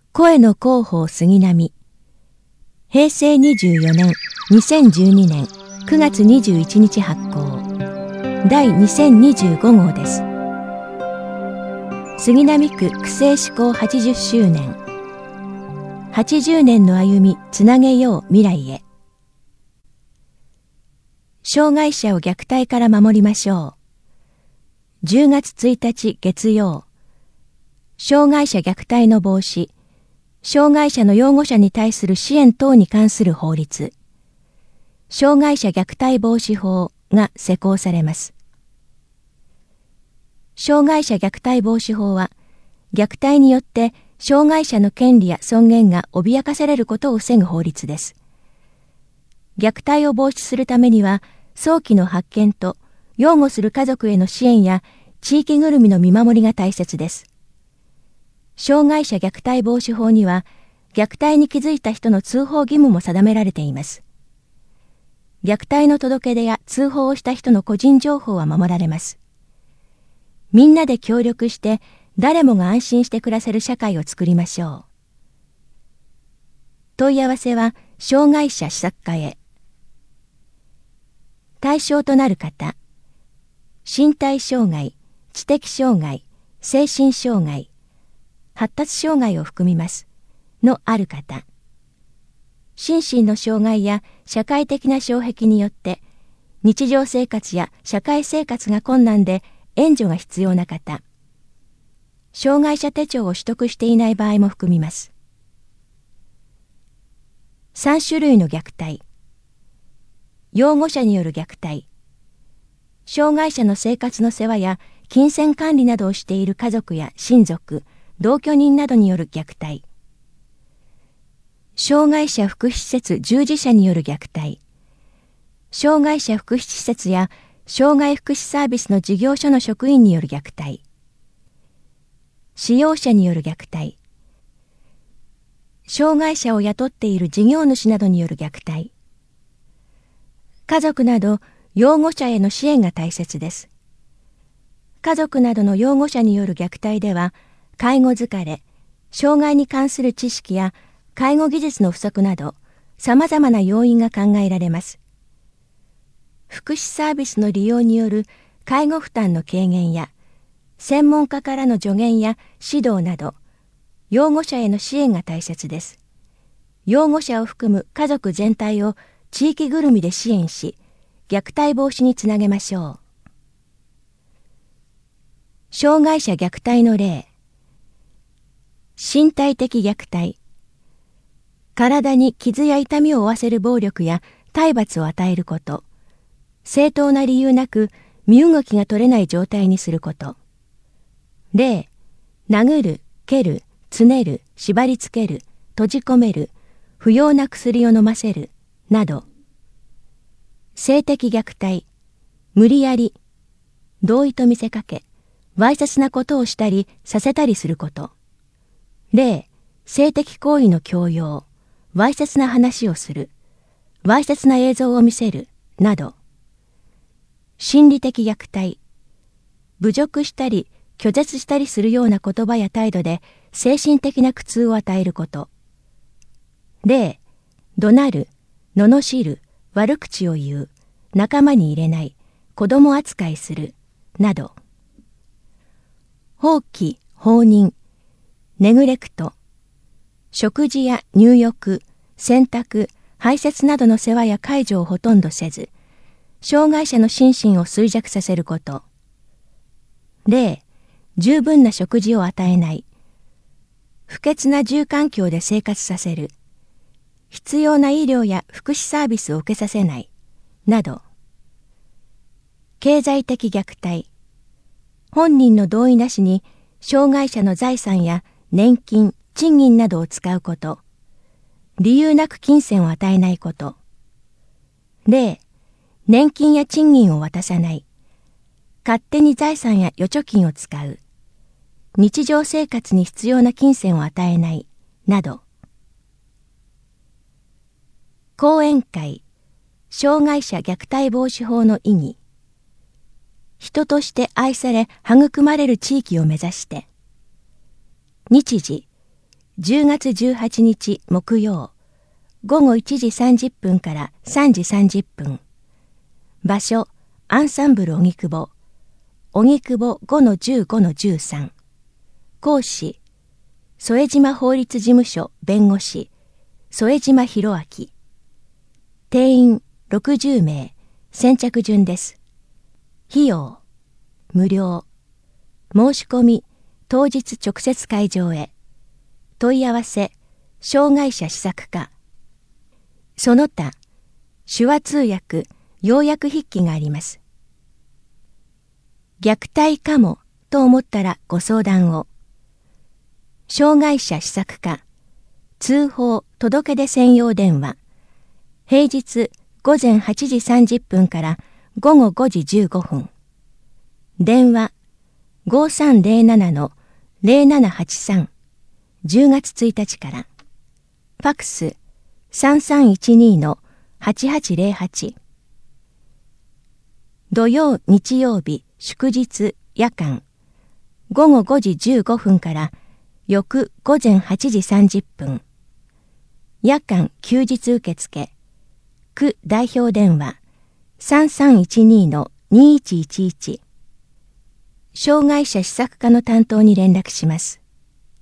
声の広報杉並。平成24年、2012年9月21日発行。第2025号です。杉並区区政施行80周年。80年の歩み、つなげよう未来へ。障害者を虐待から守りましょう。10月1日月曜。障害者虐待の防止、障害者の養護者に対する支援等に関する法律、障害者虐待防止法が施行されます。障害者虐待防止法は、虐待によって障害者の権利や尊厳が脅かされることを防ぐ法律です。虐待を防止するためには、早期の発見と養護する家族への支援や地域ぐるみの見守りが大切です。障害者虐待防止法には、虐待に気づいた人の通報義務も定められています。虐待の届け出や通報をした人の個人情報は守られます。みんなで協力して、誰もが安心して暮らせる社会を作りましょう。問い合わせは、障害者施策課へ。対象となる方、身体障害、知的障害、精神障害、発達障害を含みますのある方、心身の障害や社会的な障壁によって日常生活や社会生活が困難で援助が必要な方、障害者手帳を取得していない場合も含みます。3種類の虐待、養護者による虐待、障害者の生活の世話や金銭管理などをしている家族や親族、同居人などによる虐待、障害者福祉施設従事者による虐待、障害者福祉施設や障害福祉サービスの事業所の職員による虐待、使用者による虐待、障害者を雇っている事業主などによる虐待、家族など養護者への支援が大切です。家族などの養護者による虐待では、介護疲れ、障害に関する知識や介護技術の不足など、様々な要因が考えられます。福祉サービスの利用による介護負担の軽減や、専門家からの助言や指導など、養護者への支援が大切です。養護者を含む家族全体を地域ぐるみで支援し、虐待防止につなげましょう。障害者虐待の例。身体的虐待。体に傷や痛みを負わせる暴力や体罰を与えること。正当な理由なく身動きが取れない状態にすること。例、殴る、蹴る、つねる、縛り付ける、閉じ込める、不要な薬を飲ませる、など。性的虐待。無理やり、同意と見せかけ、わいせつなことをしたりさせたりすること。例、性的行為の強要、わいせつな話をする、わいせつな映像を見せる、など。心理的虐待。侮辱したり拒絶したりするような言葉や態度で精神的な苦痛を与えること。例、怒鳴る、罵る、悪口を言う、仲間に入れない、子供扱いする、など。放棄、放任、ネグレクト、食事や入浴、洗濯、排泄などの世話や介助をほとんどせず、障害者の心身を衰弱させること。例、十分な食事を与えない、不潔な住環境で生活させる、必要な医療や福祉サービスを受けさせない、など。経済的虐待。本人の同意なしに障害者の財産や年金、賃金などを使うこと。理由なく金銭を与えないこと。例、年金や賃金を渡さない。勝手に財産や預貯金を使う。日常生活に必要な金銭を与えない、など。講演会、障害者虐待防止法の意義。人として愛され育まれる地域を目指して。日時、 10月18日木曜、午後1時30分から3時30分。場所、アンサンブル荻窪。荻窪 5-15-13。講師、添島法律事務所弁護士、添島博明。定員60名、先着順です。費用、無料。申し込み、当日直接会場へ。問い合わせ、障害者施策課。その他、手話通訳、要約筆記があります。虐待かもと思ったらご相談を。障害者施策課、通報届出専用電話。平日午前8時30分から午後5時15分。電話5307-0783。10月1日から。ファクス3312-8808。土曜、日曜日、祝日、夜間。午後5時15分から翌午前8時30分。夜間、休日受付。区代表電話3312-2111。障害者施策課の担当に連絡します。